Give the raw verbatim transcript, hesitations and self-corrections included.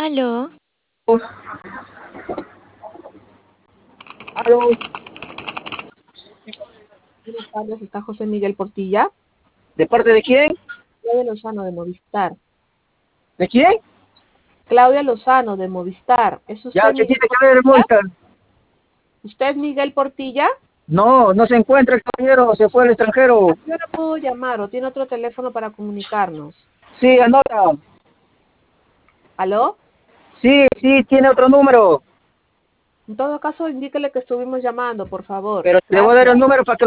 Aló, Aló, buenas tardes, está José Miguel Portilla. ¿De parte de quién? Claudia Lozano de Movistar. ¿De quién? Claudia Lozano de Movistar. ¿Es Ya, usted ¿qué Miguel tiene que ver el Portilla? Movistar? ¿Usted es Miguel Portilla? No, no se encuentra el caballero, se fue al extranjero. Yo no puedo llamar o tiene otro teléfono para comunicarnos. Sí, anota. ¿Aló? Sí, sí, tiene otro número. En todo caso, indíquele que estuvimos llamando, por favor. Pero le voy a dar el Gracias. número para que